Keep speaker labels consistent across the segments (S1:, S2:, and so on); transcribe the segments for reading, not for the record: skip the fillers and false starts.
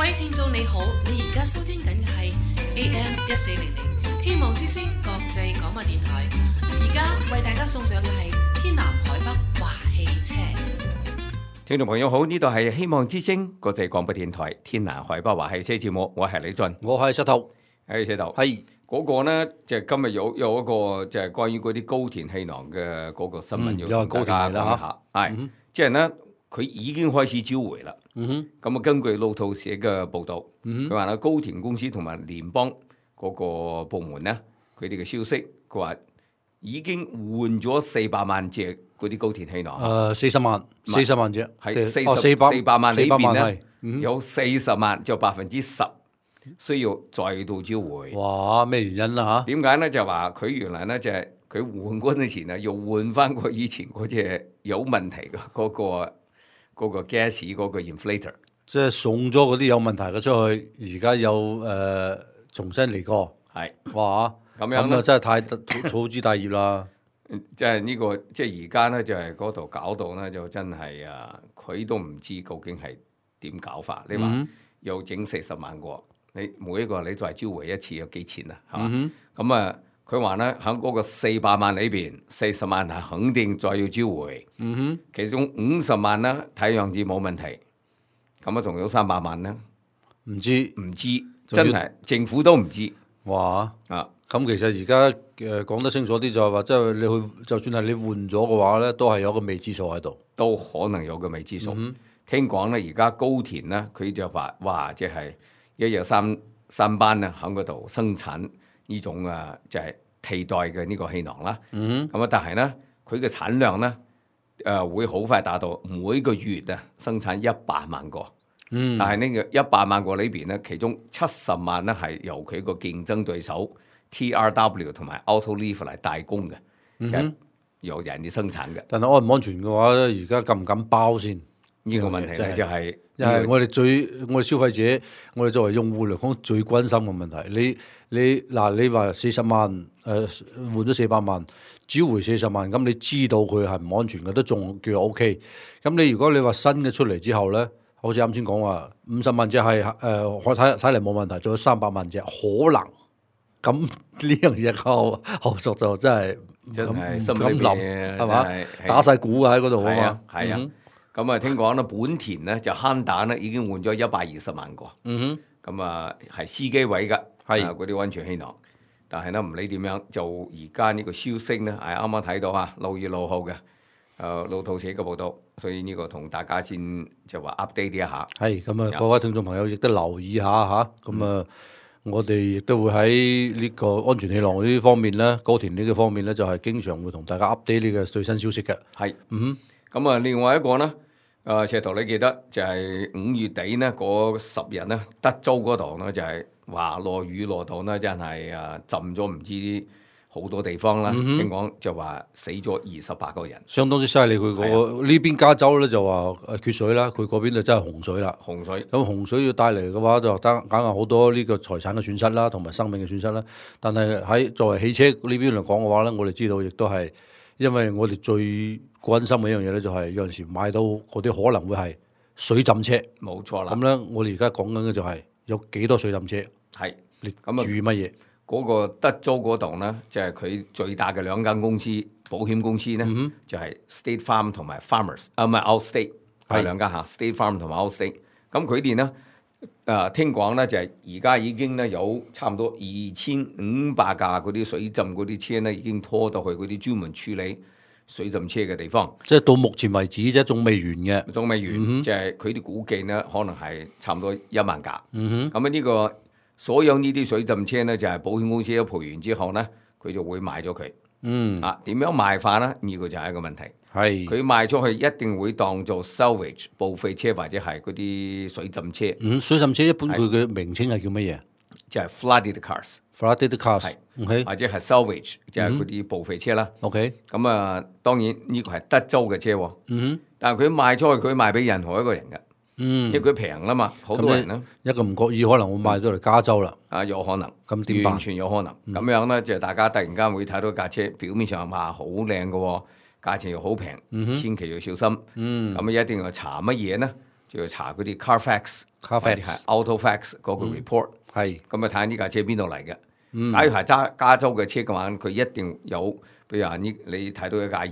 S1: 位聽眾你好，你而家收聽緊嘅係 AM1400希望之聲國際廣播電台。而家為大家送上嘅係天南海北話汽車。
S2: 聽眾朋友好，呢度係希望之聲國際廣播電台天南海北話汽車節目，我係李俊，
S3: 我係石頭，
S2: 石頭
S3: 係
S2: 嗰個呢，就係今日有一個就係關於嗰啲高田氣囊嘅嗰個新聞要同大家講下，係即係呢，佢已經開始召回啦。咁啊，根據路透社嘅報導，佢話咧高田公司同埋聯邦嗰個部門呢，佢哋嘅消息，佢話已經換咗400萬隻嗰啲高田氣囊。
S3: 40萬隻，
S2: 係400萬裏邊呢，有40萬就10%需要再度召回。
S3: 哇！咩原因啦嚇？
S2: 點解呢？就話佢原來呢，就係佢換嗰陣時啊，又換翻個以前嗰隻有問題嘅嗰個 gas 嗰個 inflator，
S3: 即係送咗嗰啲有問題嘅出去，而家又重新嚟過。係哇！咁啊真係太草枝大葉啦。
S2: 即係呢個即係而家呢，就係嗰度搞到呢，就真係佢都唔知究竟係點搞法。你話又整40萬個，你每一個你再召回一次有幾錢啊？係嘛？咁啊，佢話呢，喺嗰個400萬裏邊，40萬係肯定再要召回。其中50萬呢，睇樣子冇問題。咁啊，仲有300萬呢？唔知，真係政府都唔知。
S3: 哇！咁其實而家講得清楚啲就係話，即係你去，就算係你換咗嘅話咧，都係有個未知數喺度，
S2: 都可能有個未知數。聽講咧，而家高田咧，佢就話，哇，即係一日三班啊，喺嗰度生產呢種就係替代嘅呢個氣囊啦。咁啊，但係咧，佢嘅產量咧，會好快達到每個月生產100萬個。但係呢個100萬個裏邊咧，其中70萬咧係由佢個競爭對手 TRW 同埋 Autoliv 嚟代工嘅，就係由人哋生產嘅。
S3: 但係安唔安全嘅話，而家敢唔敢包先？
S2: 呢個問題咧就係，
S3: 因為我哋消費者，我哋作為用戶嚟講最關心嘅問題。你話40萬換咗400萬，召回40萬，咁你知道佢係唔安全嘅，都仲叫 OK。咁如果你話新嘅出嚟之後咧，好似啱先講話50萬隻係我睇嚟冇問題，仲有300萬隻可能。咁呢樣嘢後續就真係心裏邊係嘛，打晒鼓喺嗰度啊嘛。
S2: 係啊，咁啊聽講咧，本田咧就慳打咧已經換咗120萬個。咁啊係司機位㗎，係嗰啲安全氣囊。但係咧唔理點樣，就而家呢個消息咧係啱啱睇到6月6號嘅路透社嘅報道，所以呢個同大家先就話 update 一下。
S3: 係咁啊，各位聽眾朋友亦都留意下嚇，咁啊。我哋亦都會喺呢個安全氣囊呢方面咧，高田呢個方面咧，就係經常會同大家 update 呢個最新消息嘅。係，
S2: 咁啊，另外一個咧，石頭你記得就係5月底呢嗰10日咧，德州嗰度咧就係話落雨落到呢，真係浸咗唔知好多地方啦。聽講就話死咗28個人，
S3: 相當之犀利。佢呢邊加州咧就話缺水啦，佢嗰邊就真係洪水啦。洪水咁洪水要帶嚟嘅話，就梗係好多呢個財產嘅損失啦，同埋生命嘅損失啦。但係喺作為汽車呢邊嚟講嘅話咧，我哋知道亦都係，因為我哋最關心嘅一樣嘢咧，就係有陣時買到嗰啲可能會係水浸車。冇錯啦。咁咧，我哋而家講緊嘅就係有幾多水浸車？係你注意乜嘢？嗰個德州嗰度呢，就係佢最大嘅2間公司，保險公司呢，就係 State Farm 同埋 Farmers， 唔係 Allstate， 係2間State Farm 同埋 Allstate。咁佢哋呢，聽講呢，就係而家已經呢有差唔多2500架嗰啲水浸嗰啲車呢，已經拖到去嗰啲專門處理水浸車嘅地方。即係到目前為止啫，仲未完嘅。仲未完，就係佢啲估計呢，可能係差唔多1萬架。咁呢個所有呢啲水浸車呢，就係保險公司一賠完之後呢，佢就會賣咗佢。點樣賣法呢？呢個就係一個問題。係佢賣出去一定會當做 salvage 報廢車或者係嗰啲水浸車。水浸車一般佢嘅名稱係叫乜嘢？就係 flooded cars。flooded cars。或者係 salvage，即係嗰啲報廢車啦。OK。咁當然呢個係德州嘅車喎。但係佢賣出去，佢賣俾任何一個人㗎。因為佢平啦嘛，好多人啦，一個唔覺意可能會賣咗嚟加州啦。有可能，咁點辦？完全有可能。咁樣咧，就大家突然間會睇到架車，表面上話好靚嘅，價錢又好平，千祈要小心。咁一定要查乜嘢呢？
S2: 就要查嗰啲 Carfax 或者係 Autofax 嗰個 report，
S3: 係
S2: 咁啊睇下呢架車邊度嚟嘅。假如係揸加州嘅車嘅話，佢一定有，譬如話你睇到一架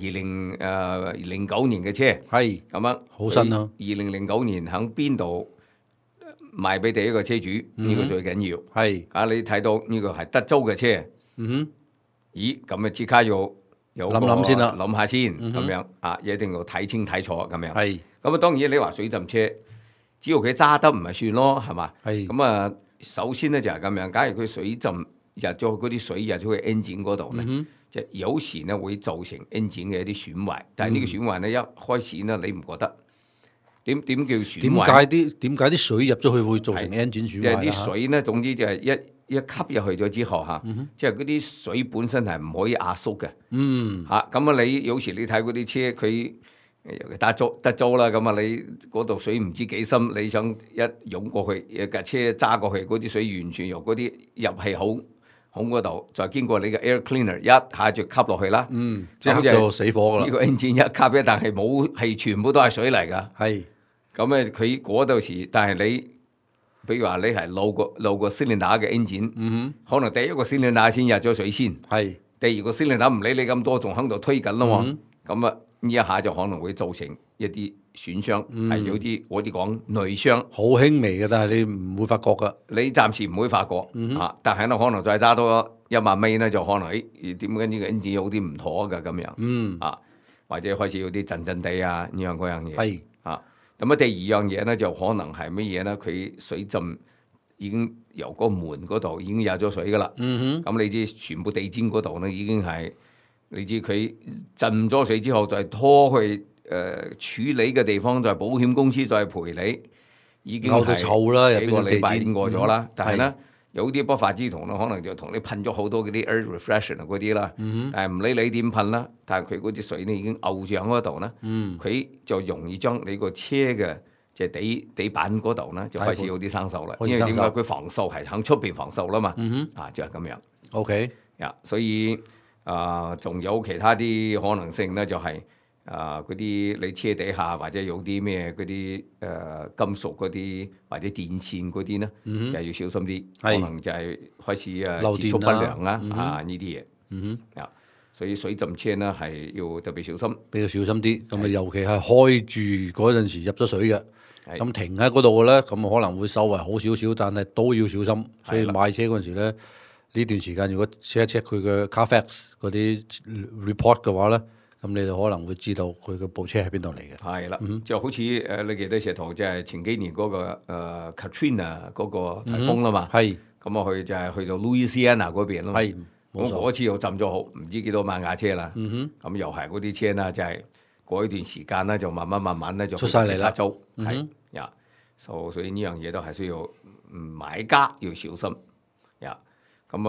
S2: 2009年嘅車，
S3: 係
S2: 咁樣
S3: 好新啊
S2: ！2009年喺邊度賣俾第一個車主？呢個最緊要。
S3: 係
S2: 你睇到呢個係德州嘅車，咦咁啊即刻要
S3: 諗先啦，
S2: 諗下先咁樣啊，一定要睇清睇楚咁樣。
S3: 係
S2: 咁啊，當然你話水浸車，只要佢揸得唔係算咯，係嘛？
S3: 係
S2: 咁啊，首先咧就係咁樣。假如佢水浸入咗嗰啲水入咗去 engine 嗰度咧，即係有時咧會造成 engine 嘅一啲損壞。但係呢個損壞咧一開始咧你唔覺得點叫損壞？
S3: 點解啲水入咗去會造成 engine 損壞？
S2: 即係啲水咧，總之就係一吸入去咗之後即係嗰啲水本身係唔可以壓縮嘅。咁啊，你有時你睇嗰啲車佢德州啦，咁啊你嗰度水唔知幾深，你想一湧過去架車揸過去，嗰啲水完全由嗰啲入氣孔嗰度，再經過你嘅 air cleaner 一下就吸落去啦。
S3: 即係就死火㗎啦。
S2: 呢個 engine 一吸，但係冇係全部都係水嚟㗎。
S3: 係
S2: 咁啊，佢嗰度時，但係你，比如話你係漏個 cylinder 嘅 engine，可能第一個 cylinder 先入咗水先，
S3: 係
S2: 第二個 cylinder唔理你咁多，仲喺度推緊啦嘛。咁啊呢一下就可能會造成一啲損傷，係有啲我哋講內傷，
S3: 好輕微嘅，但係你唔會發覺㗎。
S2: 你暫時唔會發覺但係咧可能再揸多100米咧，就可能點解呢個 engine 有啲唔妥㗎咁樣，或者開始有啲震地啊呢樣嗰樣嘢。
S3: 係
S2: 咁啊，第二樣嘢咧就可能係乜嘢咧？佢水浸已經由個門嗰度已經入咗水㗎啦。咁你知全部地氈嗰度咧已經係你知佢浸咗水之後，再拖去處理嘅地方，再保險公司再賠你，已經
S3: 漚到臭啦，
S2: 幾個禮拜已經過咗啦。但係咧有啲不法之徒咧，可能就同你噴咗好多嗰啲 air refreshener 嗰啲啦。但係唔理你點噴啦，但係佢嗰啲水咧已經漚上嗰度咧，佢就容易將你個車嘅即係地板嗰度咧就開始有啲生鏽啦。因為點解佢防鏽係喺出邊防鏽啦嘛？就係咁樣。
S3: OK，
S2: 所以仲有其他啲可能性咧，就係嗰啲你車底下或者有啲咩嗰啲金屬嗰啲或者電線嗰啲咧，就係要小心啲，可能就係開始接觸不良啦呢啲嘢。所以水浸車咧係要特別小心，
S3: 比較小心啲。咁啊，尤其係開住嗰陣時入咗水嘅，咁停喺嗰度嘅咧，咁可能會稍微好少少，但係都要小心。所以買車嗰陣時咧，呢段時間如果 check 一 check 佢嘅 Carfax 嗰啲 report 嘅話咧，咁你就可能會知道佢嘅部車喺邊度嚟嘅。
S2: 係啦，就好似你記得石頭就係前幾年嗰個Katrina 嗰個颱風啦嘛，咁啊佢就係去到 Louisiana 嗰邊啦嘛，咁嗰次又浸咗好唔知幾多萬架車啦，咁又係嗰啲車啦，就係過一段時間咧就慢慢咧就
S3: 出晒嚟啦，
S2: 係所以呢樣嘢都係需要買家要小心咁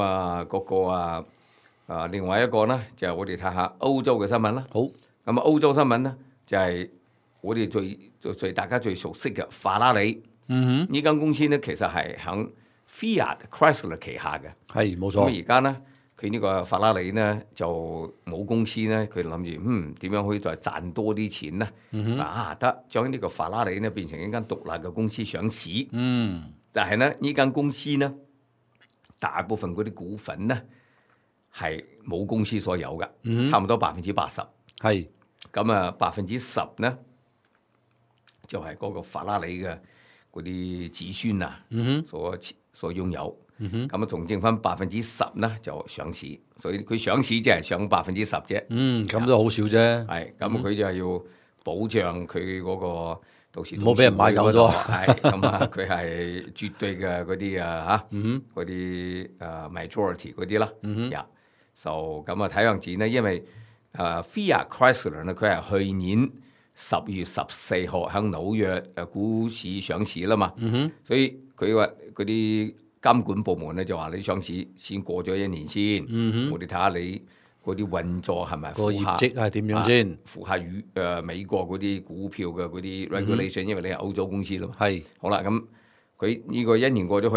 S2: 另外一個咧就係我哋睇下歐洲嘅新聞啦。好，咁歐洲新聞咧就係我哋大家最熟悉嘅法拉利。呢間公司咧其實係響 Fiat Chrysler 旗下嘅。係冇錯。咁而家咧佢呢個法拉利咧就母公司咧，佢諗住點樣可以再賺多啲錢咧？得將呢個法拉利咧變成一間獨立嘅公司上市。但係咧呢間公司咧大部分嗰啲股份咧係冇公司所有嘅，差唔多80%。係咁啊，10%咧就係嗰個法拉利嘅嗰啲子孫啊，所擁有。咁啊，仲剩翻10%咧就上市，所以佢上市即係上10%啫。
S3: 咁都好少啫。係
S2: 咁佢就係要保障佢嗰個到時
S3: 唔好俾人買走咗。
S2: 係咁啊，佢係絕對嘅嗰啲嗰啲majority 嗰啲啦。就咁啊，睇樣子咧，因為Fiat Chrysler 咧，佢係去年10月14號喺紐約股市上市啦嘛。所以佢話嗰啲監管部門咧就話你上市先過咗1年先，我哋睇下你嗰啲運作係咪
S3: 個業績係點樣先，
S2: 符合美國嗰啲股票嘅嗰啲 regulation，因為你係歐洲公司啦嘛。係好啦，咁佢呢個1年過咗去，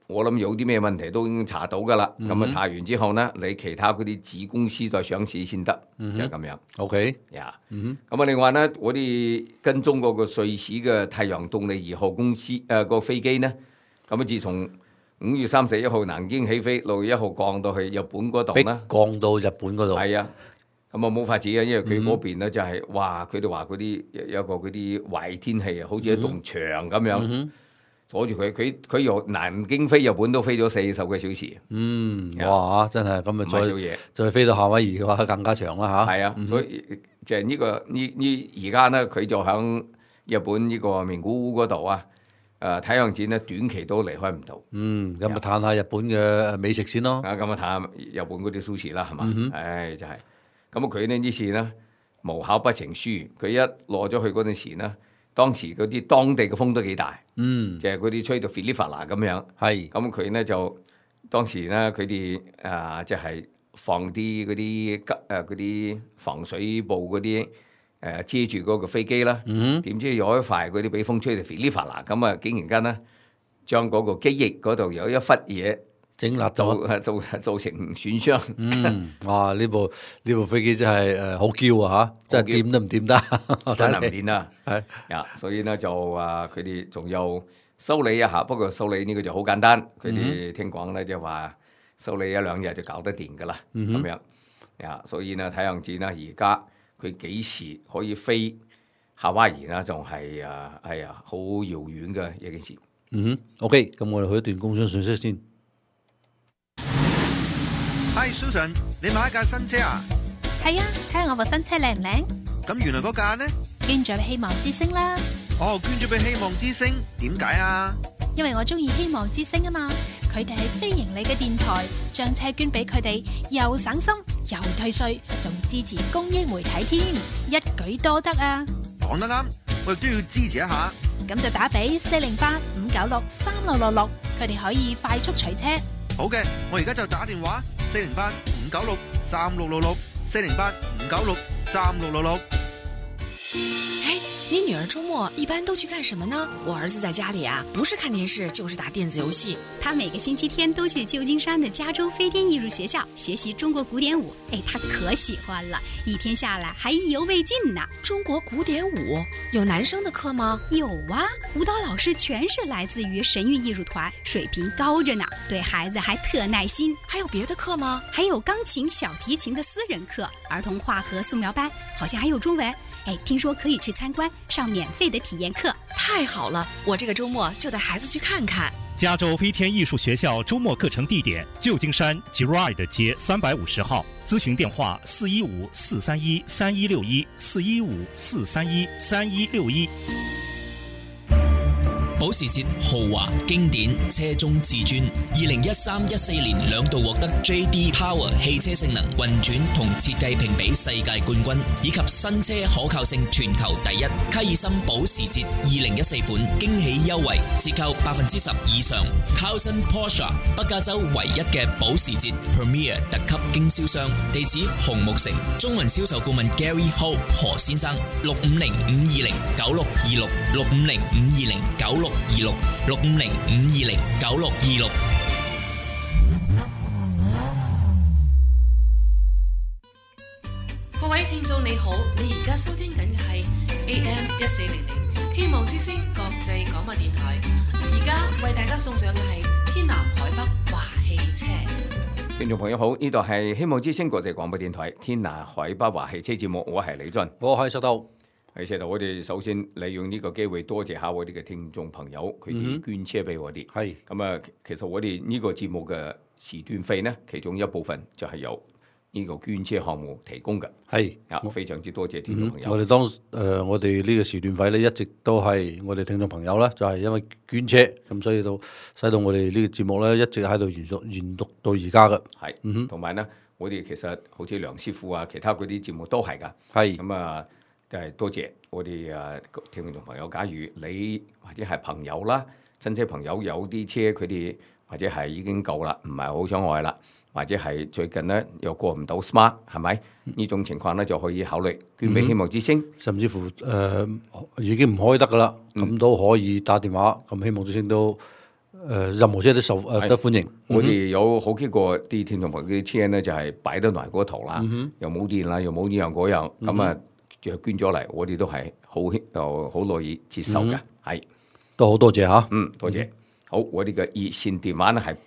S2: 我諗有啲咩問題都已經查到㗎啦。咁查完之後呢，你其他嗰啲子公司再上市先得，就係咁樣。
S3: OK，
S2: 咁另外呢，我哋跟蹤嗰個瑞士嘅太陽動力2號公司個飛機呢，咁自從5月31號南京起飛，6月1號降到去日本嗰度呢，
S3: 降到日本嗰度。
S2: 係啊。咁冇法子嘅，因為佢嗰邊咧就係佢哋話嗰啲有個嗰啲壞天氣啊，好似一棟牆咁樣阻住佢。佢由南京飛日本都飛咗40個小時。
S3: 哇！真係咁啊，再飛到夏威夷嘅話更加長啦嚇。
S2: 係啊，所以就係而家呢，佢就響日本呢個名古屋嗰度啊。太陽展呢，短期都離開唔到。
S3: 咁咪嘆下日本嘅美食先咯。
S2: 咁啊嘆下日本嗰啲sushi啦，係嘛？就係。咁佢呢次呢，無考不成書，佢一落咗去嗰陣時呢，當時嗰啲當地嘅風都幾大，就係嗰啲吹到 Philippa 咁樣。係，咁佢呢就當時呢，佢哋即係放啲嗰啲防水布嗰啲遮住嗰個飛機啦。點知有一塊嗰啲俾風吹到 Philippa 咁啊，竟然間呢，將嗰個機翼嗰度有一忽嘢。
S3: 整辣咗，
S2: 造成損傷。
S3: 哇！呢部飛機真係好嬌啊嚇，真係掂都唔掂得，
S2: 真係唔掂啦。係所以呢，就佢哋仲有修理一下，不過修理呢個就好簡單。佢哋聽講咧就話修理1-2日就搞得掂㗎啦。咁樣所以呢，太陽展呢而家佢幾時可以飛夏威夷呢？仲係好遙遠嘅一件事。
S3: OK， 咁我哋去一段工商信息先。
S4: Hi Susan， 你買一架新車啊？
S5: 係啊，睇下我部新車靚唔靚？
S4: 咁原來嗰架呢？
S5: 捐咗俾希望之星啦。
S4: 哦，捐咗俾希望之星，點解啊？
S5: 因為我中意希望之星啊嘛，佢哋係非盈利嘅電台，將車捐俾佢哋，又省心又退稅，仲支持公益媒體添，一舉多得啊！
S4: 講得啱，我亦都要支持一下。
S5: 咁就打俾408-596-3666，佢哋可以快速取車。
S4: 好嘅，我而家就打電話408-596-3666，408-596-3666。
S6: 你女兒周末一般都去幹什麼呢？我兒子在家裡啊，不是看電視就是打電子遊戲。
S7: 他每個星期天都去舊金山的加州飛天藝術學校學習中國古典舞，他可喜歡了，一天下來還意猶未盡呢。
S6: 中國古典舞有男生的課嗎？
S7: 有啊，舞蹈老師全是來自於神韻藝術團，水平高着呢，對孩子還特耐心。
S6: 還有別的課嗎？
S7: 還有鋼琴、小提琴的私人課，兒童畫和素描班，好像還有中文。聽說可以去參觀，上免費的體驗課。
S6: 太好了，我這個周末就帶孩子去看看。
S8: 加州飛天藝術學校周末課程地點：舊金山 Girard 街350號，諮詢電話415-431-3161，415-431-3161。
S9: 保時捷豪華經典車中至尊，2013-14年兩度獲得 J.D. Power 汽車性能運轉同設計評比世界冠軍，以及新車可靠性全球第一。卡爾森保時捷2014款驚喜優惠，折扣10%以上。Carlson Porsche 北加州唯一嘅保時捷 Premier 特級經銷商，地址紅木城。中文銷售顧問 Gary Ho 何先生，650-520-9626，650-520-9626，650-520-9626。
S1: 各位聽眾你好，你而家收聽緊嘅係 AM1400 希望之聲國際廣播電台，而家為大家送上嘅係天南海北話汽車。
S2: 聽眾朋友好，呢度係希望之聲國際廣播電台天南海北話汽車節目，我係李俊，
S3: 我係石頭。
S2: 喺呢度，我哋首先利用呢個機會多謝下我哋嘅聽眾朋友，佢哋捐車俾我哋。係咁啊，其實我哋呢個節目嘅時段費呢，其中一部分就係由呢個捐車項目提供嘅。係非常之多謝聽眾朋友。
S3: 我哋呢個時段費呢，一直都係我哋聽眾朋友啦，就係因為捐車咁，所以使到我哋呢個節目呢，一直喺度延續到而家嘅。係，
S2: 同埋呢，我哋其實好似梁師傅啊，其他嗰啲節目都係㗎。係咁啊。就係多謝我哋聽眾朋友，假如你或者係朋友啦、親戚朋友有啲車，佢哋或者係已經夠啦，唔係好想愛啦，或者係最近呢又過唔到 Smart， 係咪？呢種情況呢就可以考慮捐俾希望之星，
S3: 甚至乎已經唔開得噶啦，咁都可以打電話，咁希望之星都任何車都得歡迎。
S2: 我哋有好幾個地鐵同埋啲車咧，就係擺得埋嗰頭啦，又冇電啦，又冇呢樣嗰樣，咁啊就捐咗嚟，我哋都係好樂意接受嘅，係
S3: 都好多謝嚇。
S2: 多謝。好，我哋嘅熱線電話咧係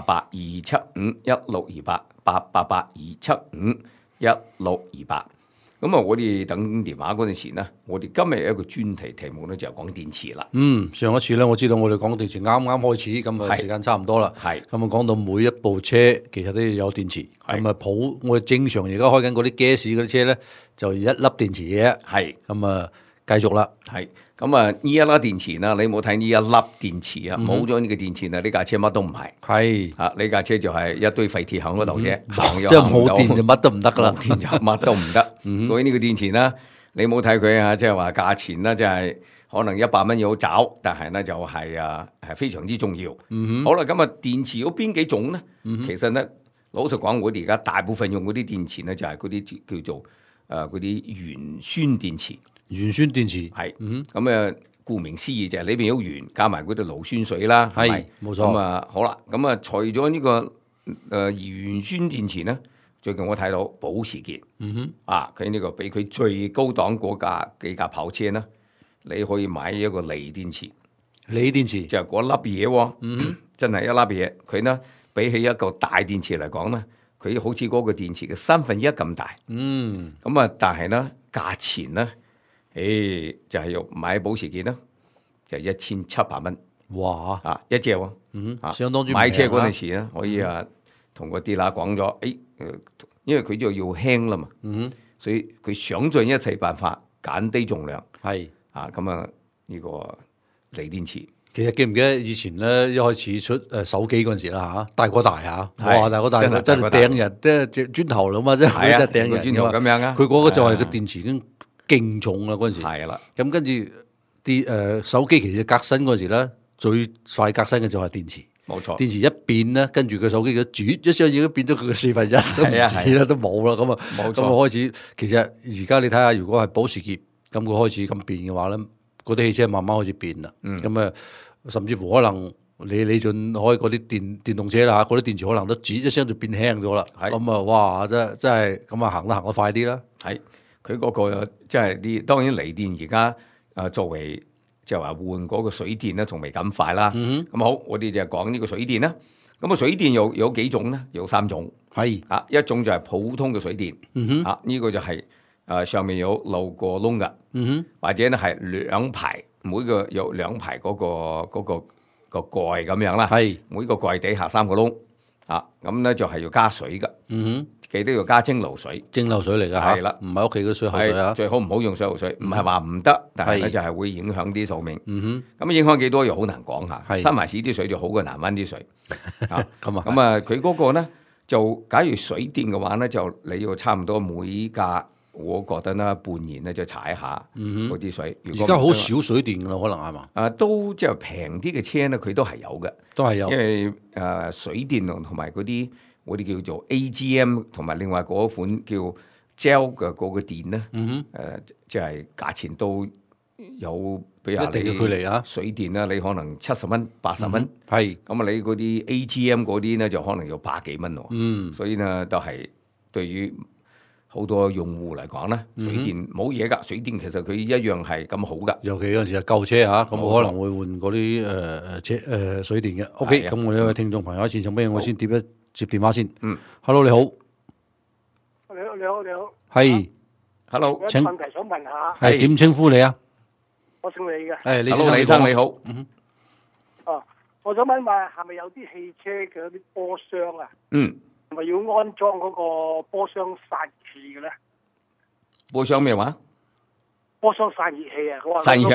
S2: 888-275-1628，888-275-1628。咁啊，我哋等電話嗰陣時呢，我哋今日有一個專題目咧就係講電池啦。
S3: 上一次咧，我知道我哋講電池啱啱開始，咁啊時間差唔多啦。咁啊講到每一部車其實都要有電池。咁啊我哋正常而家開緊嗰啲 gas 嗰啲車咧，就一粒電池嘅。咁啊繼續啦。
S2: 咁啊呢一粒電池啦，你冇睇呢一粒電池啊，冇咗呢個電池啊，呢架車乜都唔係。呢架車就係一堆廢鐵喺嗰度啫，
S3: 即係冇電就乜都唔得噶啦，
S2: 冇電就乜都唔得。所以呢個電池啦，你冇睇佢啊，即係話價錢啦，即係可能100蚊要找，但係咧就係非常之重要。好啦，咁啊電池有邊幾種咧？其實咧老實講，我哋而家大部分用嗰啲電池咧，就係嗰啲叫做嗰啲鉛酸電池。
S3: 鉛酸電池
S2: 係，咁顧名思義就係裏邊有鉛加埋嗰啲硫酸水啦，係
S3: 冇錯。
S2: 咁啊好啦，咁啊除咗呢個鉛酸電池咧，最近我睇到保時捷，佢呢個比佢最高檔嗰幾架跑車咧，你可以買一個鋰電池，
S3: 鋰電池
S2: 就係嗰粒嘢喎，真係一粒嘢。佢呢比起一個大電池嚟講咧，佢好似嗰個電池嘅1/3咁大，咁啊但係咧價錢咧。就係要買保時捷啦，就1700蚊。
S3: 哇！
S2: 一隻喎，
S3: 相當之
S2: 買車嗰陣時咧，可以同個 dealer 講咗，因為佢就要輕啦嘛，所以佢想盡一切辦法減低重量。咁呢個鋰電池。
S3: 其實記唔記得以前咧一開始出手機嗰陣時啦大哥大哇大哥大真係掟人，即係磚頭啦嘛，即係掟人
S2: 磚頭咁樣啊！
S3: 佢嗰個就係個電池已經勁重啦嗰陣時。咁跟住啲手機其實革新嗰陣時咧，最快革新嘅就係電池。
S2: 冇錯，
S3: 電池一變咧，跟住個手機嘅轉一聲已經變咗佢嘅1/4，都唔止啦，都冇啦。咁啊，咁開始其實而家你睇下，如果係保時捷咁佢開始咁變嘅話咧，嗰啲汽車慢慢開始變啦。咁甚至乎可能李俊開嗰啲電動車啦，嗰啲電池可能都轉一聲就變輕咗啦。咁哇，真係咁行得快啲啦。
S2: 係佢嗰個即係啲當然鋰電而家作為。就話換嗰個水電咧，仲未咁快啦。咁好，我哋就講呢個水電啦。咁啊，水電有幾種咧？有3種。一種就係普通嘅水電。呢個就係上面有漏過窿嘅。或者咧係2排，每個有2排嗰個蓋咁樣啦。每個蓋底下3個窿。咁咧就係要加水嘅。記得要加蒸餾水，
S3: 蒸餾水嚟㗎嚇，唔係屋企嘅水喉水啊。
S2: 最好唔好用水喉水，唔係話唔得，但係咧就係會影響啲壽命。咁影響幾多又好難講嚇。新埋市啲水就好過南灣啲水。咁啊，佢嗰個咧就假如水電嘅話咧，就你要差唔多每架，我覺得咧半年咧就踩下嗰啲水。
S3: 而家好少水電㗎啦，可能係嘛？
S2: 都即係平啲嘅車咧，佢都係有嘅，
S3: 都係有。因
S2: 為水電同埋嗰啲。我哋叫做 AGM 同埋另外嗰款叫 gel 嘅嗰個電咧，即係價錢都有比較一定嘅距離啊。水電咧，你可能70蚊、80蚊，咁啊你嗰啲 AGM 嗰啲咧就可能要100幾蚊喎。所以呢，都係對於好多用戶嚟講咧，水電冇嘢㗎。水電其實佢一樣係咁好㗎。
S3: 尤其嗰陣時係舊車嚇，咁可能會換嗰啲水電嘅。OK，咁我呢位聽眾朋友喺線上邊，我先接電話先。Hello 你好。
S10: 你好。
S3: 係。
S2: Hello。
S10: 有問題想問下。
S3: 係點稱呼你啊？
S10: 我姓李嘅。
S3: Hello
S2: 李生你好。
S10: 我想問係咪有啲汽車嘅啲波箱啊？係咪要安裝嗰個波箱散熱器嘅咧？
S2: 波箱咩話？
S10: 波箱散熱器啊！
S2: 散熱器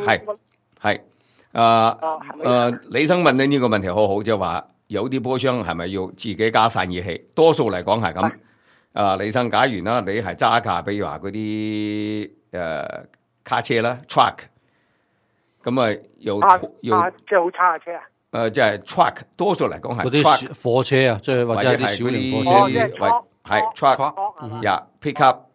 S2: 係。李生問你呢個問題好好，即係話。有啲波箱係咪要自己加散熱器？多數嚟講係咁。李生，假如啦，你係揸架，比如話嗰啲卡車啦 ，truck， 咁啊要
S10: 即係好差嘅車啊？
S2: 即係 truck， 多數嚟講係
S3: 嗰啲貨車啊，即係或者係啲小型貨車，
S2: 係 truck，pick up，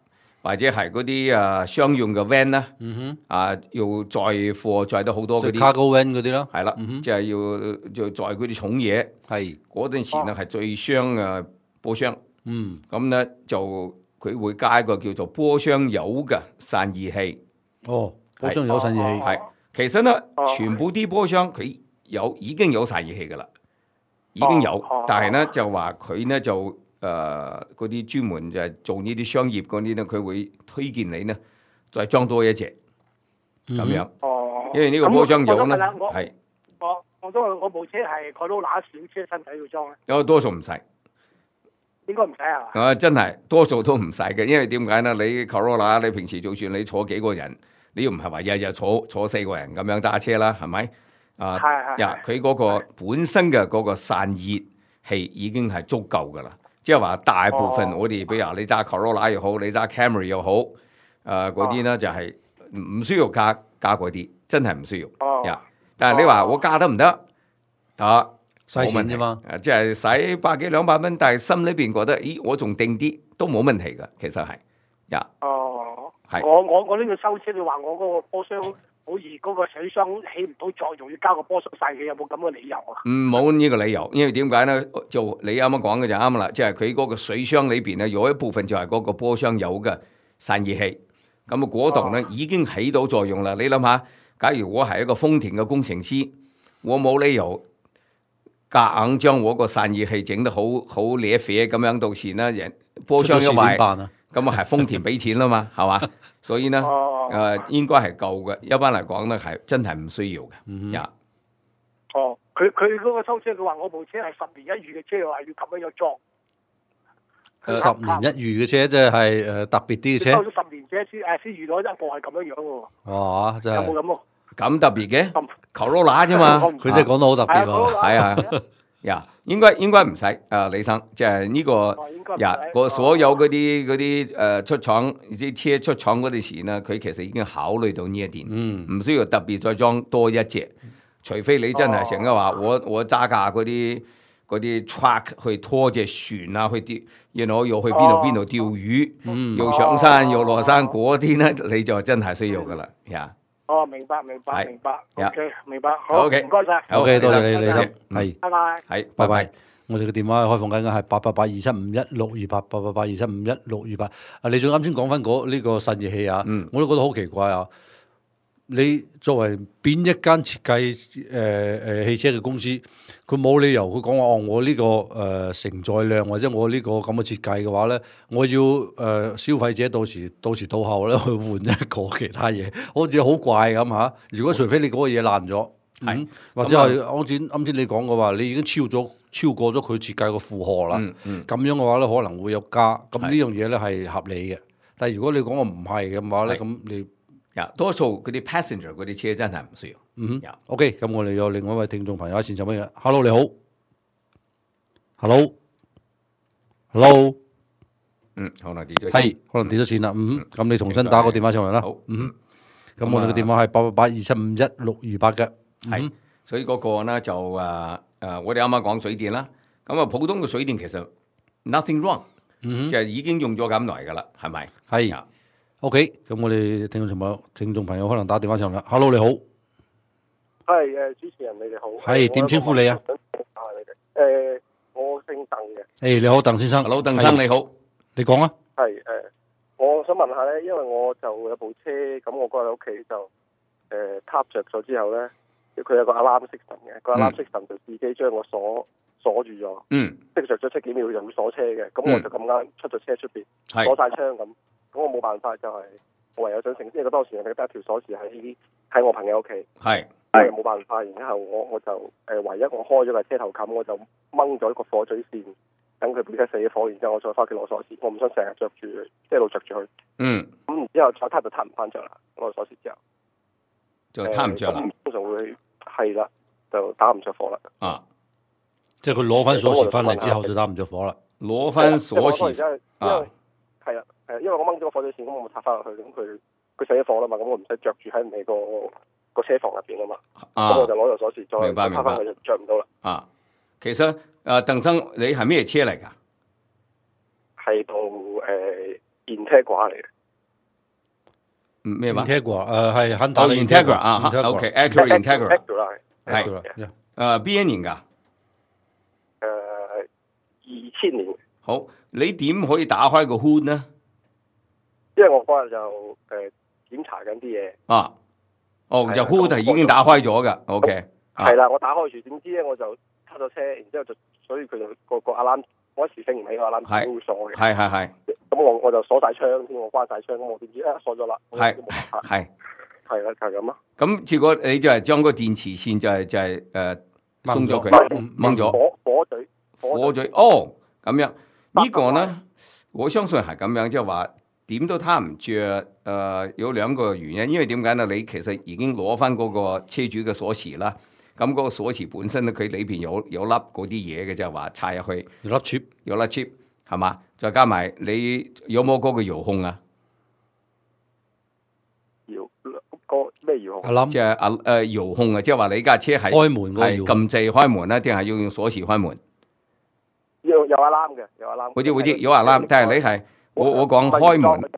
S2: 或者係嗰啲商用嘅 van 啦，要載貨載得好多嗰啲
S3: cargo van 嗰啲啦，
S2: 係啦，即係要載嗰啲重嘢，
S3: 係
S2: 嗰陣時咧係最傷嘅波箱，咁咧就佢會加一個叫做波箱油嘅散熱器。
S3: 哦，波箱油散熱器
S2: 係，其實咧全部啲波箱佢已經有散熱器㗎啦，已經有，但係咧就話佢咧就嗰啲專門就係做呢啲商業嗰啲咧，佢會推薦你咧再裝多一隻咁樣。因為呢個波箱油咧係
S10: 我部車係Corolla小車身體要裝咧。
S2: 有多數唔使。
S10: 應該唔使係嘛？
S2: 真係多數都唔使嘅，因為點解咧？你 Corolla 你平時就算你坐幾個人，你又唔係話日日坐4個人咁樣揸車啦，係咪？佢嗰個本身嘅嗰個散熱器已經係足夠㗎啦。即係話大部分我哋，比如你揸 Corolla 又好，你揸 Camry 又好，嗰啲咧就係唔需要加嗰啲，真係唔需要。但係你話我加得唔得？得。
S3: 使錢啫嘛，
S2: 即係使100幾200蚊，但係心裏邊覺得，咦，我仲定啲都冇問題㗎，其實係，係。
S10: 我呢個收車，你話我嗰個波箱好似嗰個水箱起唔到作用，要加個波箱細嘅，有冇咁嘅理由啊？
S2: 冇呢個理由，因為點解咧？就你啱啱講嘅就啱啦，即係佢嗰個水箱裏邊咧有一部分就係嗰個波箱有嘅散熱器，咁啊嗰度咧已經起到作用啦。你諗下，假如我係一個豐田嘅工程師，我冇理由夾硬將我個散熱器整得好咧啡咁樣，到時咧人波箱一壞，咁啊係豐田俾錢啦嘛，係嘛？所以咧應該係夠嘅，一般嚟講咧係真係唔需要嘅。
S10: 佢嗰個收車，佢話我部車係10年一遇嘅車，話要咁樣裝。
S3: 10年一遇嘅車，即係特別啲嘅車。
S10: 收咗10年車先遇到一部係咁樣樣喎。
S3: 哇！真係
S10: 有冇咁喎？
S2: 咁特別嘅，Corolla 啫嘛，
S3: 佢真係講得好特別喎。
S2: 係啊，應該唔使李生，即係呢個所有嗰啲出廠啲車出廠嗰啲時呢，佢其實已經考慮到呢一點，唔需要特別再裝多一隻，除非你真係成日話我揸架嗰啲 truck 去拖隻船啊，去啲然後要去邊度釣魚，要上山要落山嗰啲咧，你就真係需要噶啦，
S10: 明白。OK， 明白。好，唔該晒。
S3: OK， 多謝你，李生。係。
S10: 拜拜。
S2: 係，
S3: 拜拜。我哋嘅電話開放緊嘅係88827516628，88827516628。李總啱先講翻呢個散熱器啊，我都覺得好奇怪啊！你作為邊一間設計汽車嘅公司，佢冇理由佢講話我呢個承載量或者我呢個咁嘅設計嘅話咧，我要消費者到時到後咧去換一個其他嘢，好似好怪咁嚇。如果除非你嗰個嘢爛咗，或者係啱先你講嘅話，你已經超過咗佢設計嘅負荷啦，咁樣嘅話咧可能會有加。咁呢樣嘢咧係合理嘅。但係如果你講我唔係嘅話咧，咁你
S2: 多數嗰啲 passenger 嗰啲車真係唔需要。
S3: OK， 咁我哋有另外一位聽眾朋友喺線上邊嘅 ，Hello 你好 ，Hello，
S2: 可能跌咗線，
S3: 係可能跌咗線啦。咁你重新打個電話上嚟啦。好，咁我哋嘅電話係88827516628嘅。
S2: 係，所以嗰個咧就我哋啱啱講水電啦。咁普通嘅水電其實 nothing wrong，就係已經用咗咁耐㗎啦，係咪？
S3: 係。OK， 咁我哋聽眾朋友可能打電話上嚟。Hello， 你好。
S11: 係主持人，你哋好。
S3: 係點稱呼你啊？
S11: 我姓鄧嘅。
S3: 你好，鄧先生。
S2: Hello， 鄧生你好。
S3: 你講啊。
S11: 係我想問下咧，因為我就有部車，咁我嗰日喺屋企就撻着咗之後咧，佢有個 alarm system 嘅，個 alarm system 就自己將我鎖住咗。即着咗7幾秒就會鎖車嘅，咁我就咁啱出咗車出邊，鎖晒窗咁。咁我冇辦法，就係我唯有想成，因為當時我哋得一條鎖匙喺我朋友屋企，係冇辦法。然之後我就唯一我開咗個車頭冚，我就掹咗一個火嘴線，等佢本身死火，然之後我再翻屋企攞鎖匙。我唔想成日着住，即係一路着住佢。咁然之後再撻就撻唔翻着啦，攞鎖匙之後
S2: 就撻唔着啦。
S11: 通常會係啦，就打唔着火啦。
S3: 即係佢攞翻鎖匙翻嚟之後就打唔着火啦。
S2: 攞翻鎖匙
S11: 係啦。因為我掹咗個火嘴線，咁我冇插翻落去，咁佢死咗火啦嘛，咁我唔使着住喺人哋個車房入邊啊嘛，咁我就攞咗鎖匙再插翻去就着唔到啦。
S2: 其實鄧生你係咩車嚟㗎？
S11: 係部現車掛嚟嘅。
S2: 咩話
S3: ？Integra 係亨達嘅
S2: Integra 啊 ，OK，Acura Integra 係邊一年㗎
S11: ？2000年。
S2: 好，你點可以打開個 hood 呢？
S11: 因為我嗰日就檢查緊啲嘢。
S2: 啊，就 hood 係已經打開咗㗎。OK。
S11: 係啦，我打開住，點知咧我就撻咗車，然之後所以佢就個alarm，我一時醒唔起個alarm點會鎖嘅。係。咁我就鎖晒窗先，我關晒窗，咁我點知鎖咗啦。係啦，就係咁咯。
S2: 咁結果你就係將個電池線就係鬆咗佢，掹咗。火嘴。哦，咁樣呢個呢，我相信係咁樣，即係話點都撻唔着。有兩個原因，因為點解呢？你其實已經攞翻嗰個車主嘅鎖匙啦。咁嗰個鎖匙本身咧，佢裏邊有粒嗰啲嘢嘅，即係話插入去
S3: 有粒 chip，
S2: 係嘛？再加埋你有冇嗰個遙控啊？
S11: 咩遙控？
S2: 即係遙控啊！即係話你架車係
S3: 開門
S2: 係撳掣開門啦，定係要用鎖匙開門？
S11: 有alarm嘅，有alarm。
S2: 好似有alarm，但係你係我講開門。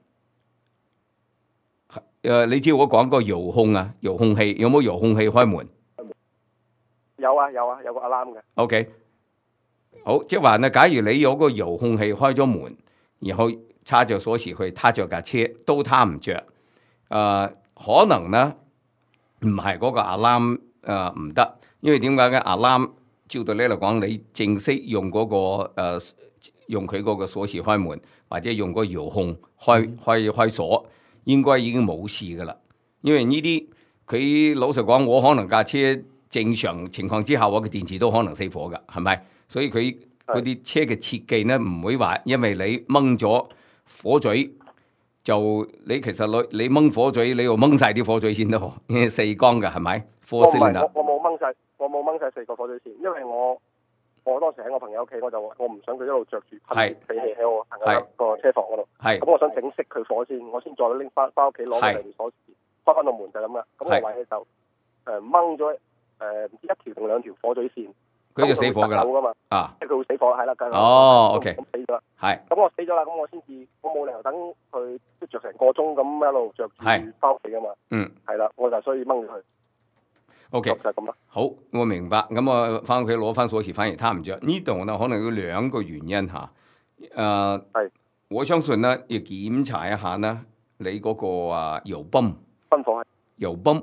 S2: 你知我講個遙控啊，遙控器有冇遙控器開門？
S11: 有個 alarm 嘅。
S2: OK， 好，即係話咧，假如你有個遙控器開咗門，然後插着鎖匙去撻着架車，都撻唔着。可能咧唔係嗰個 alarm 唔得，因為點解嘅 alarm 照道理嚟講，你正式用嗰用佢嗰個鎖匙開門，或者用個遙控開鎖，應該已經冇事噶啦。因為呢啲佢老實講，我可能架車正常情況之下，我嘅電池都可能熄火噶，係咪？所以佢嗰啲車嘅設計咧，唔會話因為你掹咗火嘴，就你其實你掹火嘴，你要掹晒啲火嘴先得，四缸㗎係咪？
S11: 我冇掹晒4個火嘴線，因為我當時喺我朋友屋企，我唔想佢一路着住噴氣喺我朋友個車房嗰度。咁我想整熄佢火先，我先再拎翻屋企攞個鎖匙開翻個門就咁啦。咁我位就掹咗唔知1條定2條火嘴線，
S2: 佢就死火㗎啦。啊，
S11: 即係佢會死火係啦。
S2: OK。
S11: 咁死咗。
S2: 係。
S11: 咁我死咗啦，咁我冇理由等佢着成個鐘咁一路着住翻屋企㗎嘛。係啦，我就所以掹咗佢。
S2: OK，
S11: 就咁啦。
S2: 好，我明白。咁我翻屋企攞翻鎖匙，反而撻唔着。呢度呢，可能有2個原因嚇。我相信呢，要檢查一下呢，你嗰個油泵。
S11: 分火係。油泵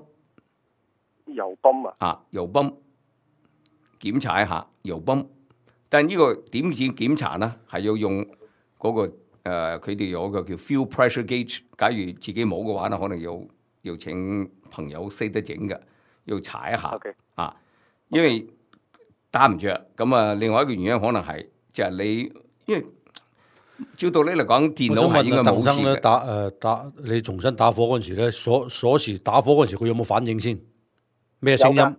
S11: 啊？
S2: 油泵。檢查一下油泵。但係呢個點先檢查呢？係要用嗰個佢哋有一個叫 fuel pressure gauge。假如自己冇嘅話呢，可能要請朋友識得整嘅。要查一下因為打唔着。咁另外一個原因可能係就係你，因為照道理嚟講，電腦係應該冇事嘅。
S3: 你重新打火嗰陣時咧，鎖匙打火嗰陣時，佢有冇反應先？咩聲音？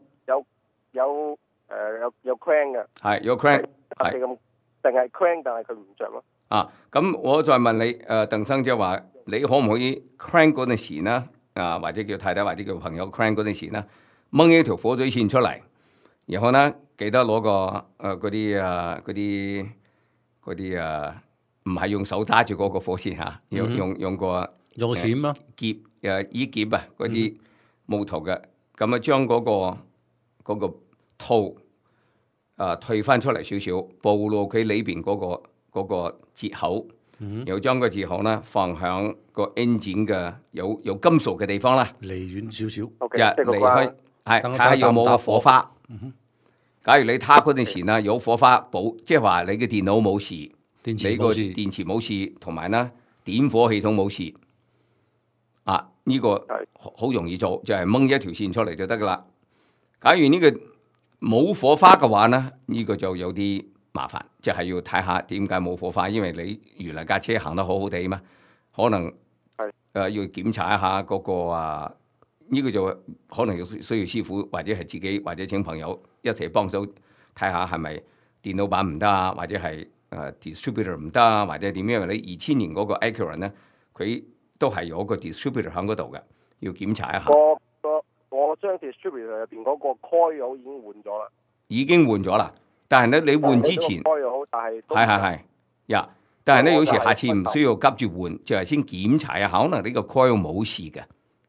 S11: 有 crank 嘅。係
S2: 有 crank，
S11: 係咁，定係 crank，但係佢唔着咯。
S2: 咁我再問你，鄧生即係話，你可唔可以 crank 嗰陣時呢？或者叫太太或者叫朋友 crank 嗰陣時呢？掹一條火嘴線出嚟，然後呢記得攞個嗰啲唔係用手揸住嗰個火線嚇，用個
S3: 鉗啊
S2: 夾衣夾啊嗰啲木頭嘅，咁啊將嗰個套退翻出嚟少少，暴露佢裏邊嗰個接口，然後將個接口呢放響個 engine 嘅有金屬嘅地方啦，
S3: 離遠少少，
S2: 離開。睇下有冇火花。假如你撻嗰陣時呢有火花，即係話你嘅電腦冇事，你個電池冇事，同埋呢點火系統冇事。呢個好容易做，就係掹一條線出嚟就得噶啦。假如呢個冇火花嘅話呢，呢個就有啲麻煩，即係要睇下點解冇火花，因為你原來架車行得好好地嘛，可能要檢查一下嗰個呢個就可能需要師傅或者係自己或者請朋友一齊幫手睇下係咪電腦板唔得啊，或者係distributor 唔得啊，或者點樣？因為你2000年嗰個 Acura 呢，佢都係有個 distributor 喺嗰度嘅，要檢查一下。
S11: 我將 distributor 入邊嗰個 coil 已經換咗啦。已
S2: 經換咗啦，但係咧你換之前係但係咧有時下次唔需要急住換，就係先檢查一下，可能呢個 coil 冇事嘅。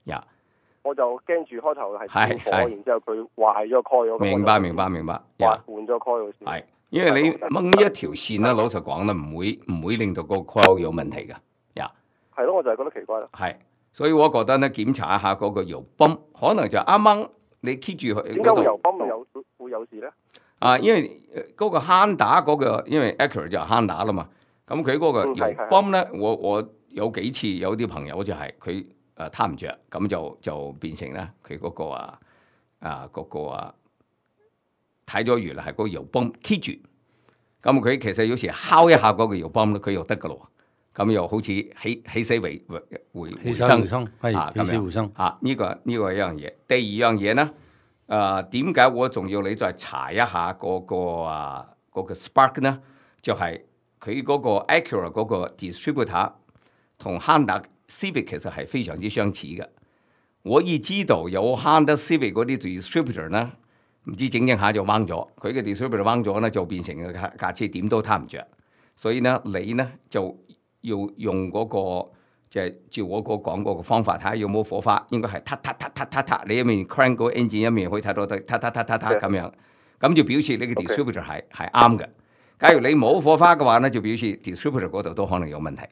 S2: 呀。
S11: 我就驚住開頭係跳火，然之後佢壞咗 coil。
S2: 明白。
S11: 換咗 coil 先。
S2: 係，因為你掹一條線咧，老實講咧，唔會令到個 coil 有問題㗎。呀。
S11: 係咯，我就係覺得奇怪啦。
S2: 係，所以我覺得咧，檢查一下嗰個油泵，可能就啱啱你 keep 住佢。
S11: 點解會油泵會有事咧？
S2: 因為嗰個慳打嗰個，因為 Acura 就係慳打啦嘛。咁佢嗰個油泵咧，我有幾次有啲朋友就係佢攤唔着，咁就變成咧佢嗰個睇咗原來係嗰個油泵 keep 住。咁佢其實有時敲一下嗰個油泵咧，佢又得噶咯。咁又好似起死回生，
S3: 係起死回生。
S2: 呢個一樣嘢。第二樣嘢咧，點解我仲要你再查一下嗰個 spark 呢？就係佢嗰個 Acura 嗰個 distributor 同 Honda Civic 其實係非常之相似嘅。我已知道有 Honda Civic 嗰啲 distributor 呢，唔知整下就掹咗，佢嘅 distributor 掹咗呢，就變成架車點都攤唔着。所以呢，你呢就要用嗰個即係照我講嗰個方法睇下有冇火花，應該係嗒，你一面 crank 個 engine 一面可以睇到嗒咁樣，咁就表示你嘅 distributor 係啱嘅。假如你冇火花嘅話咧，就表示 distributor 嗰度都可能有問題。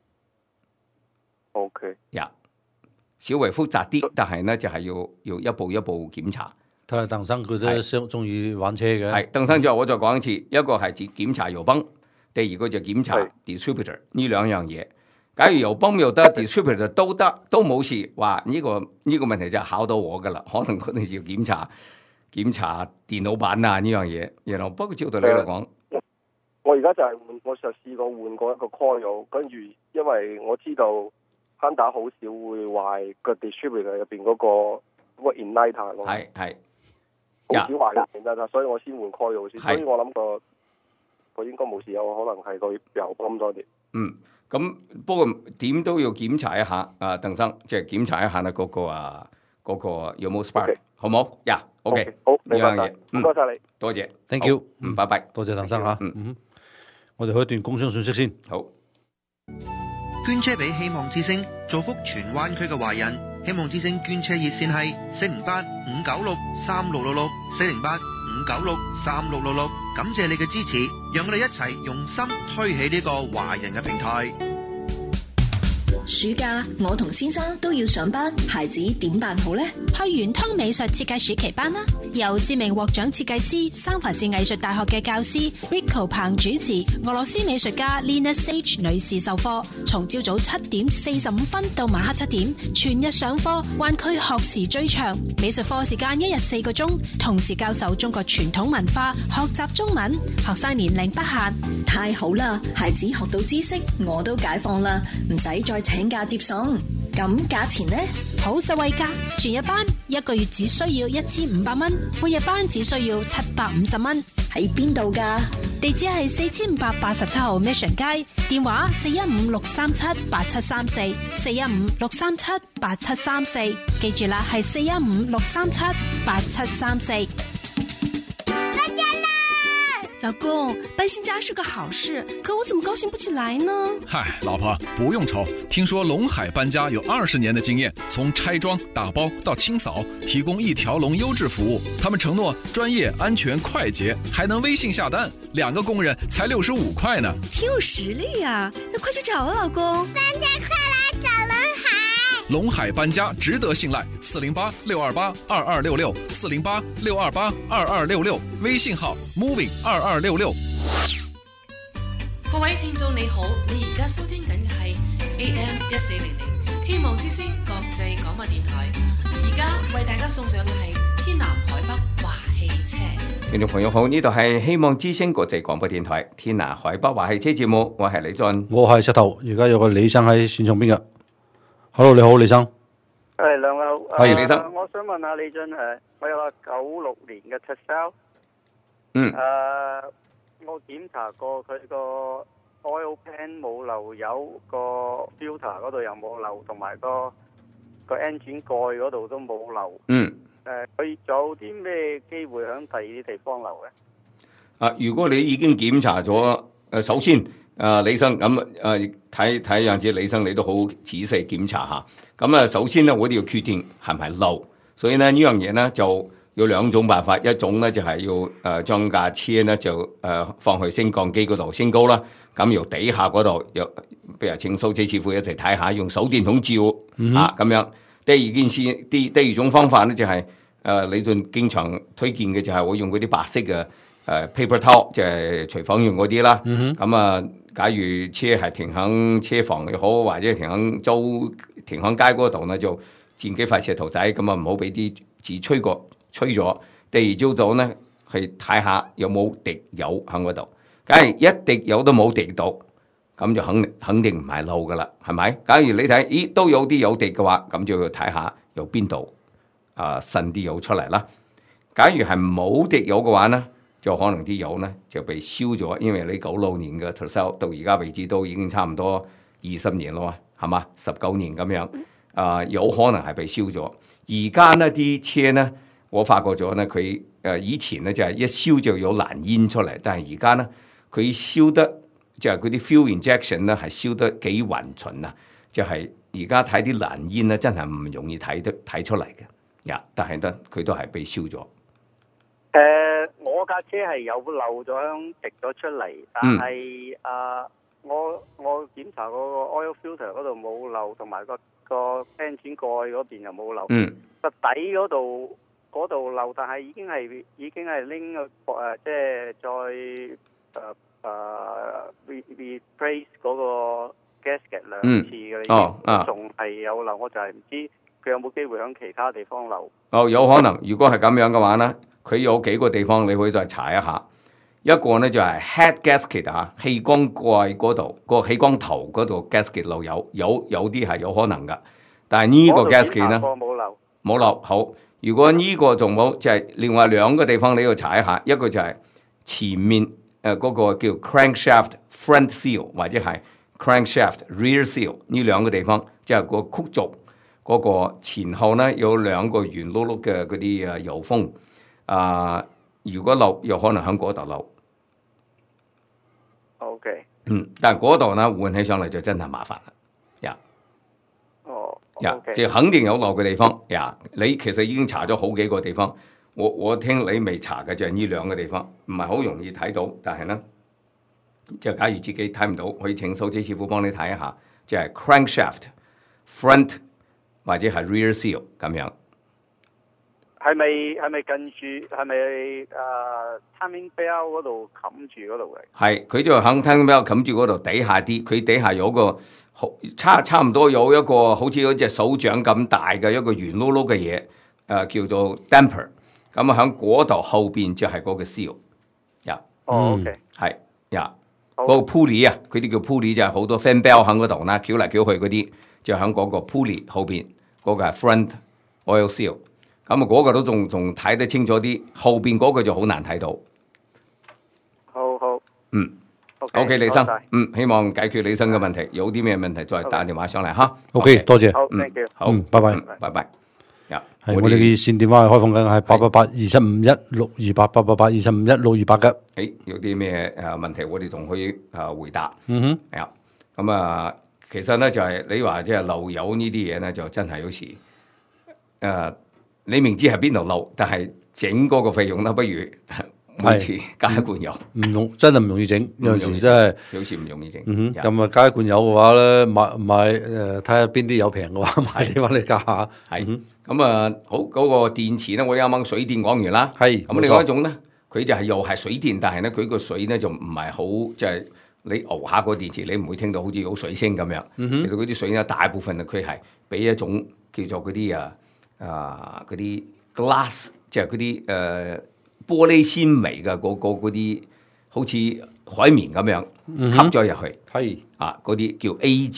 S11: OK。
S2: 稍微複雜啲，但係咧就係要一步一步檢查。
S3: 睇下鄧生佢都中意玩車嘅。
S2: 係鄧生之後，我再講一次，一個係檢查油泵，第二個就檢查 distributor 呢兩樣嘢。假如油泵又得 ，distributor 都得，都冇事，話呢個問題就考到我噶啦，可能嗰陣要檢查電腦板啊呢樣嘢。然後不過照道理嚟講，
S11: 我而家就係我就試過換過一個 coil，跟住因為我知道 Honda 好少會壞個 distributor 入邊嗰個 igniter 咯，
S2: 係
S11: 好少壞嘅 igniter，所以我先換 coil 先。所以我諗個應該冇事，有可能係個油泵多啲。
S2: 咁不過點都要檢查一下鄧生，即係檢查一下咧嗰個有冇 spark， 好唔好？OK，
S11: 好，
S2: 呢樣嘢，
S11: 唔該晒你，
S2: 多謝
S3: ，thank you，
S2: 拜拜，
S3: 多謝鄧生嚇，我哋去一段工商信息先，
S2: 好。
S4: 捐車俾希望之星，造福荃灣區嘅華人。希望之星捐車熱線係408-596-3666，408-596-3666。感謝你嘅支持，讓我哋一齊用心推起呢個華人嘅平台。
S6: 暑假我同先生都要上班，孩子點辦好呢？
S5: 去圓通美術設計暑期班啦，由知名獲獎設計師三藩市藝術大學嘅教師 Rico 彭主持，俄羅斯美術家 Lina Sage 女士授課，從朝早7點45分到晚黑7點，全日上課，灣區學時最長。美術課時間一日4個鐘，同時教授中國傳統文化，學習中文，學生年齡不限。
S6: 太好啦，孩子學到知識，我都解放啦，唔使再請假接送。咁價錢呢？
S5: 好實惠㗎，全日班1個月只需要1500蚊，每日班只需要750蚊。
S6: 喺邊度㗎？
S5: 地址係4587號 Mission 街，電話415-637-8734，415-637-8734，記住啦，係415-637-8734。
S12: 老公，搬新家是個好事，可我怎麼高興不起來呢？
S13: 嗨，老婆不用愁，聽說龍海搬家有20年的經驗，從拆裝打包到清掃，提供一條龍優質服務。他們承諾專業、安全、快捷，還能微信下單，2個工人才65塊呢。
S12: 挺有實力呀，那快去找啊，老公！
S14: 搬家快來找龍海！
S13: 龍海搬家值得信賴，408-628-2266，408-628-2266，微信號 moving2266。
S1: 各位聽眾你好，你而家收聽緊嘅係 AM1400，希望之聲國際廣播電台。而家為大家送上嘅係天南海北華汽車。
S2: 聽眾朋友好，呢度係希望之聲國際廣播電台天南海北華汽車節目，我係李俊，
S3: 我係石頭，而家有個李生喺線上邊嘅。Hello， 你好，李生。
S15: 係兩位好。
S2: 係李生。
S15: 我想問下李俊，我有個96年嘅 Tesla。我檢查過佢個 oil pan 冇漏油，個 filter 嗰度又冇漏，同埋個 engine 蓋嗰度都冇漏。佢有啲咩機會響第二啲地方漏嘅？
S2: 如果你已經檢查咗首先李生咁睇樣子，李生你都好仔細檢查下。咁首先咧，我哋要決定係咪漏，所以呢樣嘢呢，就有兩種辦法，一種呢，就係要將架車呢，就放去升降機嗰度升高啦，咁由底下嗰度譬如請蘇車師傅一齊睇下，用手電筒照咁樣。第二種方法呢，就係李俊經常推薦嘅就係我用嗰啲白色嘅paper towel， 即係廚房用嗰啲啦。咁假如車係停喺車房又好，或者停喺街嗰度呢，就墊幾塊石頭仔，咁唔好俾啲紙吹咗。第二朝早呢，去睇下有冇滴油喺嗰度。假如一滴油都冇滴到，咁就肯定唔係漏噶啦，係咪？假如你睇，咦都有啲油滴嘅話，咁就要睇下由邊度滲啲油出嚟啦。假如係冇滴油嘅話呢，就可能啲油呢就被燒咗，因為你96年嘅 Tercel 到而家為止都已經差唔多20年咯，係嘛？19年咁樣，有可能係被燒咗。而家呢啲車呢，我發覺咗呢，佢以前呢就係一燒就有藍煙出嚟，但係而家呢佢燒得即係嗰啲 fuel injection 呢係燒得幾勻循啊！就係而家睇啲藍煙呢，真係唔容易睇出嚟嘅，但係呢佢都係被燒咗。
S15: 我架車係有漏咗香滴咗出嚟，但係我檢查嗰個 oil filter 嗰度冇漏，同埋個 engine 蓋嗰邊又冇漏。個底嗰度漏，但係已經係拎即係再replace 嗰個 gasket 2次嘅，仲係有漏，我就係唔知佢有冇機會喺其他地方漏。
S2: 有可能。如果係咁樣嘅話呢，佢有幾個地方你可以再查一下。一個呢就係 head gasket 氣缸蓋嗰度，個氣缸頭嗰度 gasket 漏油，有啲係有可能噶。但係呢個 gasket 呢冇漏。好，如果呢個仲冇，就係另外兩個地方你要查一下。一個就係前面嗰個叫 crankshaft front seal 或者係 crankshaft rear seal 呢兩個地方，即係個曲軸嗰個前後呢有兩個圓碌碌嘅嗰啲油封。如果漏，有可能喺嗰度漏。
S15: OK。
S2: 但係嗰度呢換起上嚟就真係麻煩啦。即係肯定有漏嘅地方。你其實已經查咗好幾個地方。我聽你未查嘅就係呢兩個地方，唔係好容易睇到。但係呢，就假如自己睇唔到，可以請蘇車師傅幫你睇一下，就係 crankshaft front 或者係 rear seal 咁樣。
S15: 係咪近住？係咪timing bell 嗰度冚住嗰度嘅？
S2: 係，佢就喺 timing bell 冚住嗰度底下啲，佢底下有個差唔多有一個好似嗰隻手掌咁大嘅一個圓碌碌嘅嘢，叫做 damper。咁喺嗰度後邊就係嗰個 seal。
S15: OK。
S2: 係嗰個 pulley 啊，佢啲叫 pulley 就係好多 fan bell 喺嗰度啦，翹嚟翹去嗰啲，就喺嗰個 pulley 後邊嗰個係 front oil seal。咁嗰個都仲睇得清楚啲，後邊嗰個就好難睇到。
S15: 好。
S2: OK， 李生，希望解決李生嘅問題。有啲咩問題再打電話上嚟嚇。
S3: OK， 多謝。
S15: 好，thank you。
S3: 好，拜拜。
S2: 拜拜。
S3: 係我哋嘅熱線電話係開放緊，係888-2751-628 888-2751-628嘅。
S2: 有啲咩問題我哋仲可以回答。咁其實咧就係你話即係漏油呢啲嘢咧，就真係有時你明知係邊度漏，但係整嗰個費用咧，不如每次加一罐油。
S3: 真係唔容易整，有陣時真係
S2: 有時唔容易整。
S3: 咁加一罐油嘅話咧，買睇下邊啲油平嘅話，買啲翻嚟加下。
S2: 咁好嗰個電池咧，我哋啱啱水電講完啦。咁另外一種咧，佢就係又係水電，但係咧佢個水咧就唔係好，即係你熬下個電池，你唔會聽到好似有水聲咁樣。其實嗰啲水咧，大部分佢係俾一種叫做嗰啲嗰啲 glass， 即係嗰啲玻璃纖維嘅嗰啲，好似海綿咁樣吸咗入去。嗰啲叫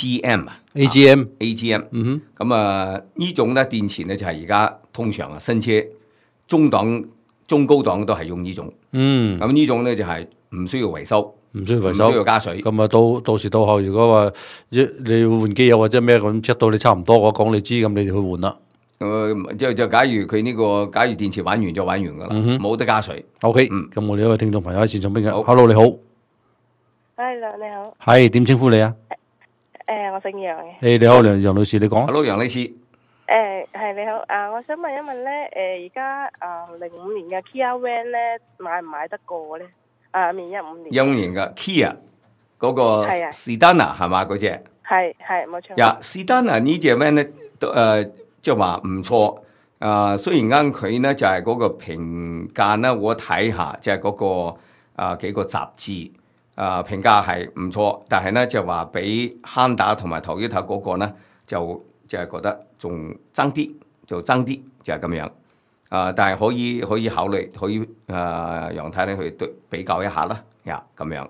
S2: AGM。咁呢種咧電池咧就係而家通常新車中檔、中高檔都係用呢種。咁呢種咧就係唔需要維修，唔需要加水。
S3: 咁到時到後，如果話你換機油或者咩咁 check 到你差唔多，我講你知，咁你哋去換啦。
S2: 就假如佢呢個假如電池玩完就玩完噶啦，冇得加水。
S3: OK，咁我哋一位聽眾朋友喺線上邊嘅，Hello 你好。
S16: Hello，你好。
S3: 係點稱呼你啊？
S16: 我姓楊嘅。
S3: 你好，楊女士，你講。
S2: Hello， 楊女士。
S16: 係你好。我想問一問咧，而家05年嘅 Kia Van 咧買唔買得過咧？15年。
S2: 15年嘅 Kia 嗰個 Sedana 係嘛嗰隻？
S16: 係冇錯。
S2: Sedana 呢隻 van 咧即係話唔錯。雖然啱佢咧就係嗰個評價咧，我睇下即係嗰個幾個雜誌評價係唔錯，但係咧就話比 Honda 同埋 Toyota 嗰個咧就係覺得仲爭啲，就係咁樣。但係可以考慮，可以楊太咧去比較一下啦，咁樣。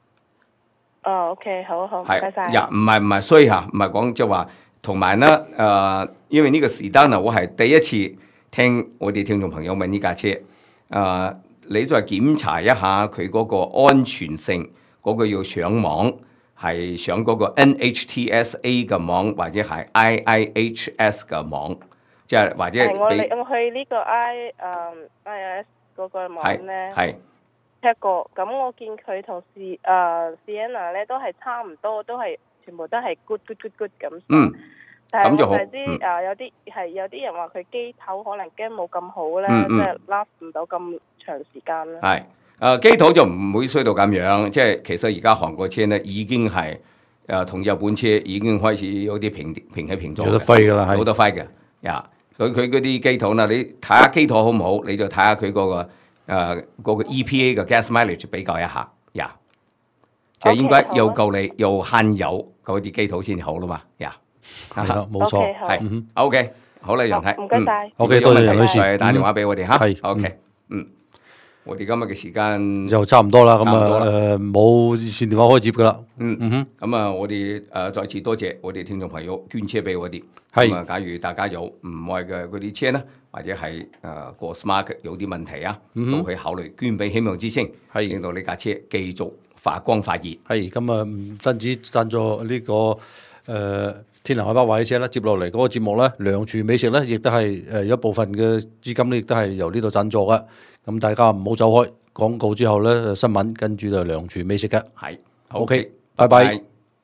S16: OK， 好，唔該晒。
S2: 唔係衰嚇，唔係講即係話。同埋咧，因為呢個時單啊，我係第一次聽我哋聽眾朋友問呢架車，你再檢查一下佢嗰個安全性，嗰個要上網，係上嗰個 NHTSA 嘅網，或者係 IIHS 嘅網，即係或者
S16: 我去呢個IIS 嗰個網咧 check 過，咁我見佢同Sienna 咧都係差唔多，都係。全部都係 good 咁。但係我係知有啲人話佢機頭可能驚冇咁好咧，即係 last 唔到咁長時間啦。
S2: 係機頭就唔會衰到咁樣，即係其實而家韓國車咧已經係同日本車已經開始有啲平起平坐，
S3: 有得揮㗎啦，
S2: 有得揮嘅。佢嗰啲機頭啦，你睇下機頭好唔好，你就睇下佢嗰個 EPA 嘅 gas mileage 比較一下。就應該又夠你又慳油嗰啲機頭先好啦嘛，
S3: 係啦，冇錯，
S2: 係，OK， 好啦，楊太，
S16: 唔該晒
S3: ，OK， 多謝楊女士，
S2: 打電話俾我哋嚇，
S3: 係
S2: ，OK，我哋今日嘅時間
S3: 就差唔多啦，咁冇線電話可以接噶啦，
S2: 咁我哋再次多謝我哋聽眾朋友捐車俾我哋，
S3: 咁
S2: 假如大家有唔愛嘅嗰啲車咧，或者係個 smart 有啲問題啊，都可以考慮捐俾希望之星，令到呢架車繼續發光發熱。
S3: 係咁唔單止贊助呢個天南海北華汽車啦，接落嚟嗰個節目咧，梁廚美食咧，亦都係有一部分嘅資金咧，亦都係由呢度贊助嘅。咁大家唔好走開，廣告之後咧新聞，跟住就梁廚美食嘅。
S2: 係
S3: OK，拜拜。